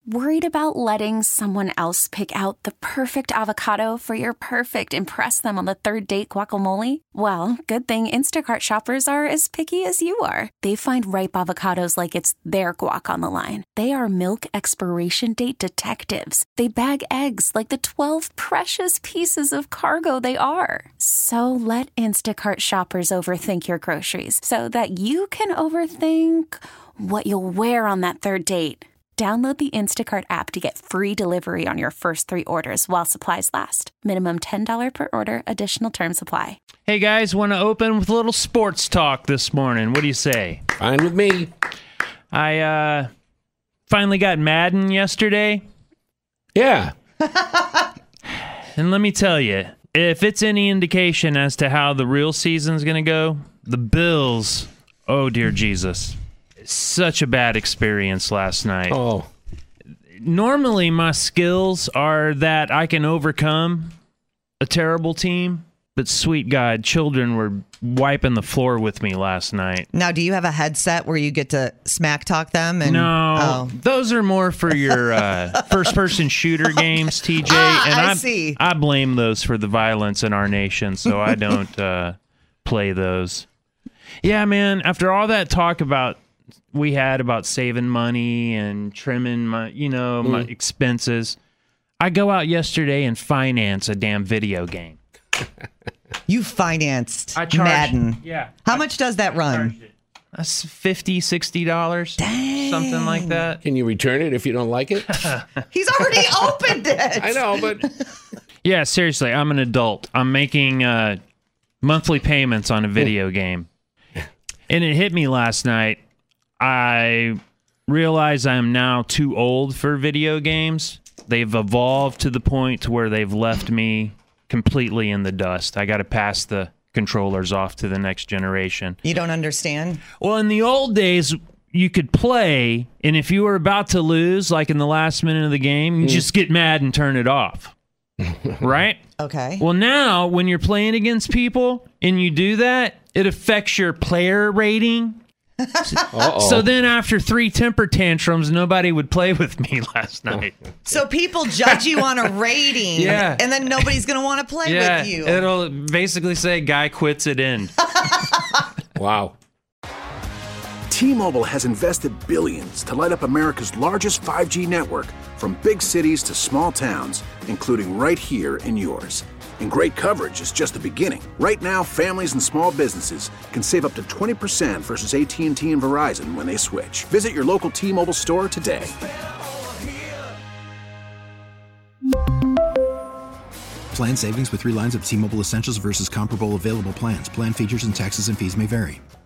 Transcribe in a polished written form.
Worried about letting someone else pick out the perfect avocado for your perfect impress them on the third date guacamole? Well, good thing Instacart shoppers are as picky as you are. They find ripe avocados like it's their guac on the line. They are milk expiration date detectives. They bag eggs like the 12 precious pieces of cargo they are. So let Instacart shoppers overthink your groceries so that you can overthink what you'll wear on that third date. Download the Instacart app to get free delivery on your first 3 orders while supplies last. Minimum $10 per order. Additional terms apply. Hey, guys, want to open with a little sports talk this morning. What do you say? Fine with me. I finally got Madden yesterday. Yeah. And let me tell you, if it's any indication as to how the real season's going to go, the Bills, oh, dear Jesus. Such a bad experience last night. Oh. Normally, my skills are that I can overcome a terrible team, but sweet God, children were wiping the floor with me last night. Now, do you have a headset where you get to smack talk them? No, those are more for your first-person shooter games, TJ. And I see. I blame those for the violence in our nation, so I don't play those. Yeah, man, after all that talk we had about saving money and trimming my expenses, I go out yesterday and finance a damn video game. You financed I charged, Madden. Yeah. How much does that run? That's $50, $60. Dang. Something like that. Can you return it if you don't like it? He's already opened it. I know, but... Yeah, seriously, I'm an adult. I'm making monthly payments on a video game. And it hit me last night. I realize I'm now too old for video games. They've evolved to the point to where they've left me completely in the dust. I got to pass the controllers off to the next generation. You don't understand? Well, in the old days, you could play, and if you were about to lose, like in the last minute of the game, you just get mad and turn it off. Right? Okay. Well, now, when you're playing against people and you do that, it affects your player rating. So then after 3 temper tantrums, nobody would play with me last night. So people judge you on a rating, Yeah. and then nobody's going to want to play with you. It'll basically say guy quits it in. Wow. T-Mobile has invested billions to light up America's largest 5G network, from big cities to small towns, including right here in yours. And great coverage is just the beginning. Right now, families and small businesses can save up to 20% versus AT&T and Verizon when they switch. Visit your local T-Mobile store today. Plan savings with 3 lines of T-Mobile Essentials versus comparable available plans. Plan features and taxes and fees may vary.